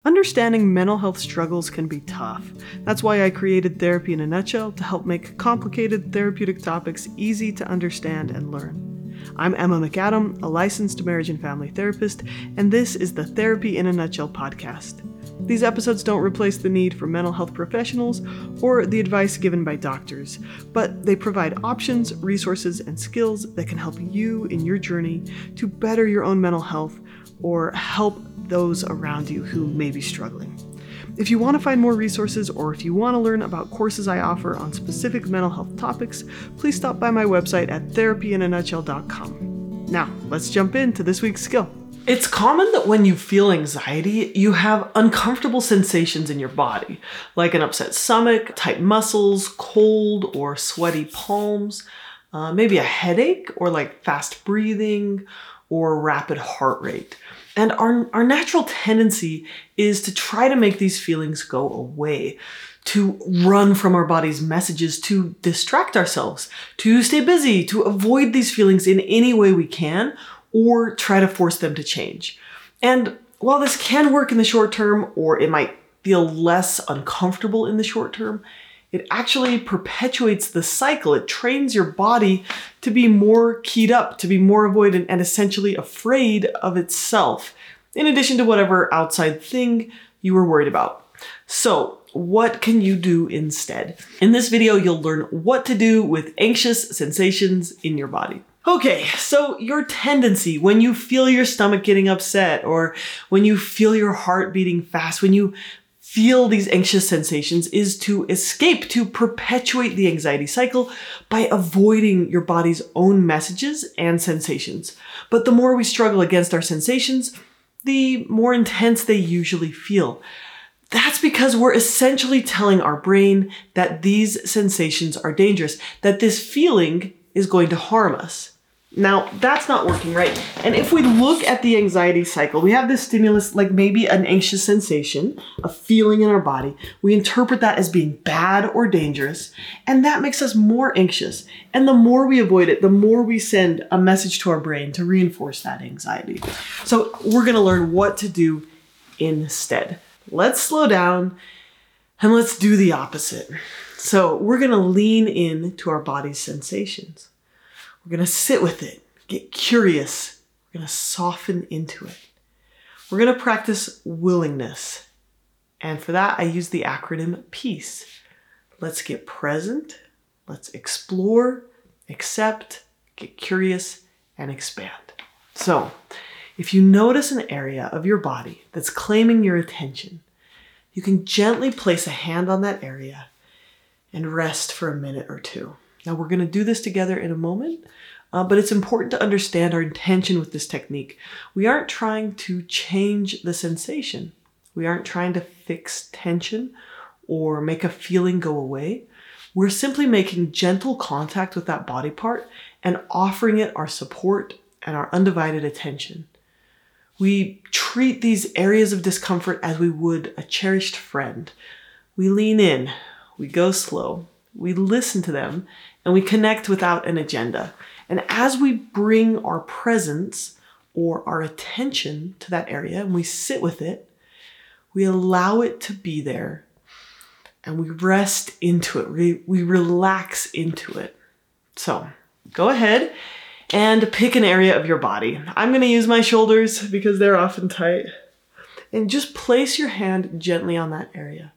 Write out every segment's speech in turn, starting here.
Understanding mental health struggles can be tough. That's why I created Therapy in a Nutshell to help make complicated therapeutic topics easy to understand and learn. I'm Emma McAdam, a licensed marriage and family therapist, and this is the Therapy in a Nutshell podcast. These episodes don't replace the need for mental health professionals or the advice given by doctors, but they provide options, resources, and skills that can help you in your journey to better your own mental health or help those around you who may be struggling. If you want to find more resources or if you want to learn about courses I offer on specific mental health topics, please stop by my website at therapyinanutshell.com. Now, let's jump into this week's skill. It's common that when you feel anxiety, you have uncomfortable sensations in your body, like an upset stomach, tight muscles, cold or sweaty palms, maybe a headache or like fast breathing or rapid heart rate. And our natural tendency is to try to make these feelings go away, to run from our body's messages, to distract ourselves, to stay busy, to avoid these feelings in any way we can, or try to force them to change. And while this can work in the short term, or it might feel less uncomfortable in the short term, it actually perpetuates the cycle. It trains your body to be more keyed up, to be more avoidant and essentially afraid of itself, in addition to whatever outside thing you were worried about. So, what can you do instead? In this video, you'll learn what to do with anxious sensations in your body. Okay, so your tendency when you feel your stomach getting upset, or when you feel your heart beating fast, when you feel these anxious sensations, is to escape, to perpetuate the anxiety cycle by avoiding your body's own messages and sensations. But the more we struggle against our sensations, the more intense they usually feel. That's because we're essentially telling our brain that these sensations are dangerous, that this feeling is going to harm us. Now, that's not working, right? And if we look at the anxiety cycle, we have this stimulus, like maybe an anxious sensation, a feeling in our body. We interpret that as being bad or dangerous, and that makes us more anxious. And the more we avoid it, the more we send a message to our brain to reinforce that anxiety. So we're going to learn what to do instead. Let's slow down and let's do the opposite. So we're going to lean in to our body's sensations. We're going to sit with it, get curious. We're going to soften into it. We're going to practice willingness. And for that, I use the acronym PEACE. Let's get present. Let's explore, accept, get curious, and expand. So, if you notice an area of your body that's claiming your attention, you can gently place a hand on that area and rest for a minute or two. Now, we're going to do this together in a moment, but it's important to understand our intention with this technique. We aren't trying to change the sensation. We aren't trying to fix tension or make a feeling go away. We're simply making gentle contact with that body part and offering it our support and our undivided attention. We treat these areas of discomfort as we would a cherished friend. We lean in, we go slow, we listen to them, and we connect without an agenda. And as we bring our presence or our attention to that area and we sit with it, we allow it to be there and we rest into it. We relax into it. So go ahead and pick an area of your body. I'm going to use my shoulders because they're often tight. And just place your hand gently on that area.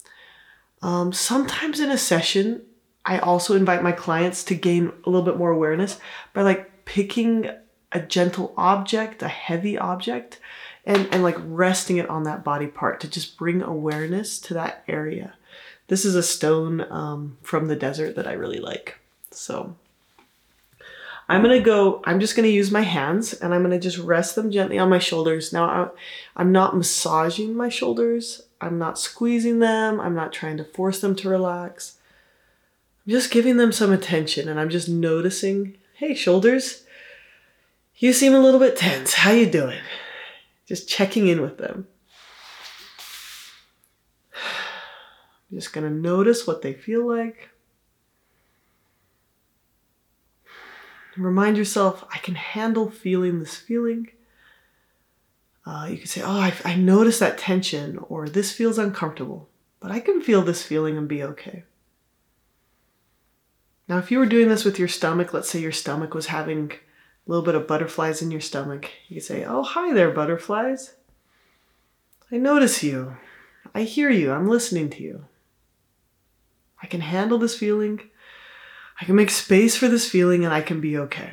Sometimes in a session, I also invite my clients to gain a little bit more awareness by like picking a gentle object, a heavy object, and like resting it on that body part to just bring awareness to that area. This is a stone from the desert that I really like. So I'm just going to use my hands and I'm going to just rest them gently on my shoulders. Now, I'm not massaging my shoulders. I'm not squeezing them. I'm not trying to force them to relax. I'm just giving them some attention and I'm just noticing, hey, shoulders, you seem a little bit tense. How you doing? Just checking in with them. I'm just going to notice what they feel like. Remind yourself, I can handle feeling this feeling. You could say, oh, I notice that tension, or this feels uncomfortable, but I can feel this feeling and be okay. Now, if you were doing this with your stomach, let's say your stomach was having a little bit of butterflies in your stomach, you could say, oh, hi there, butterflies. I notice you. I hear you. I'm listening to you. I can handle this feeling. I can make space for this feeling, and I can be okay.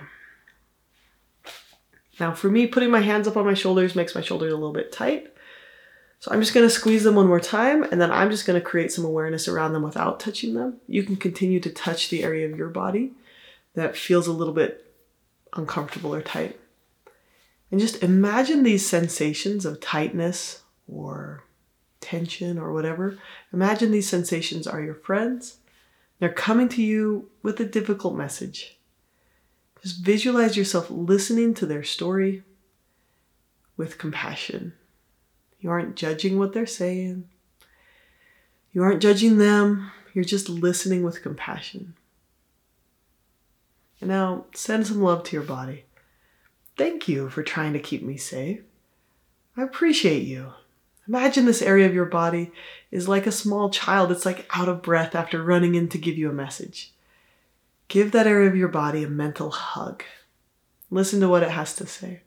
Now, for me, putting my hands up on my shoulders makes my shoulders a little bit tight. So I'm just going to squeeze them one more time, and then I'm just going to create some awareness around them without touching them. You can continue to touch the area of your body that feels a little bit uncomfortable or tight. And just imagine these sensations of tightness or tension or whatever. Imagine these sensations are your friends. They're coming to you with a difficult message. Just visualize yourself listening to their story with compassion. You aren't judging what they're saying. You aren't judging them. You're just listening with compassion. And now send some love to your body. Thank you for trying to keep me safe. I appreciate you. Imagine this area of your body is like a small child. It's like out of breath after running in to give you a message. Give that area of your body a mental hug. Listen to what it has to say.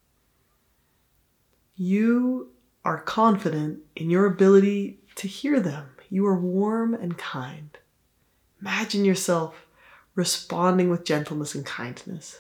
You are confident in your ability to hear them. You are warm and kind. Imagine yourself responding with gentleness and kindness.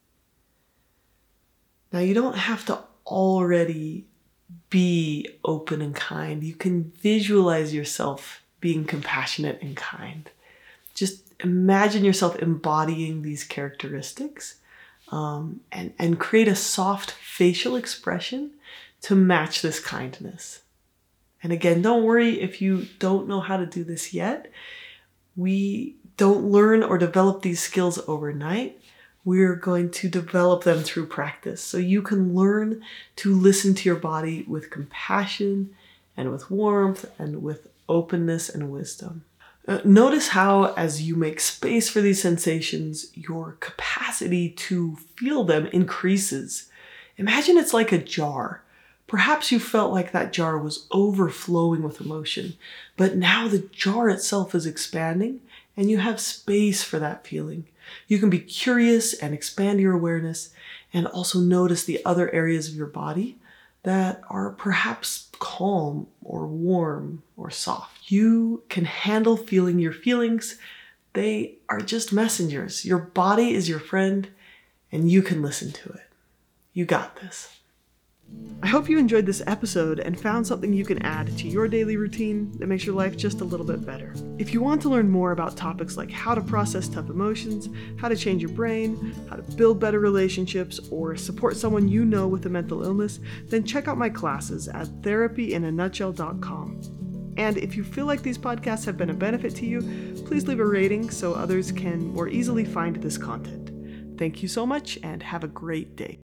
Now, you don't have to already be open and kind. You can visualize yourself being compassionate and kind. Just imagine yourself embodying these characteristics and create a soft facial expression to match this kindness. And again, don't worry if you don't know how to do this yet. We don't learn or develop these skills overnight. We're going to develop them through practice. So you can learn to listen to your body with compassion and with warmth and with openness and wisdom. Notice how, as you make space for these sensations, your capacity to feel them increases. Imagine it's like a jar. Perhaps you felt like that jar was overflowing with emotion, but now the jar itself is expanding and you have space for that feeling. You can be curious and expand your awareness and also notice the other areas of your body that are perhaps calm or warm or soft. You can handle feeling your feelings. They are just messengers. Your body is your friend and you can listen to it. You got this. I hope you enjoyed this episode and found something you can add to your daily routine that makes your life just a little bit better. If you want to learn more about topics like how to process tough emotions, how to change your brain, how to build better relationships, or support someone you know with a mental illness, then check out my classes at therapyinanutshell.com. And if you feel like these podcasts have been a benefit to you, please leave a rating so others can more easily find this content. Thank you so much and have a great day.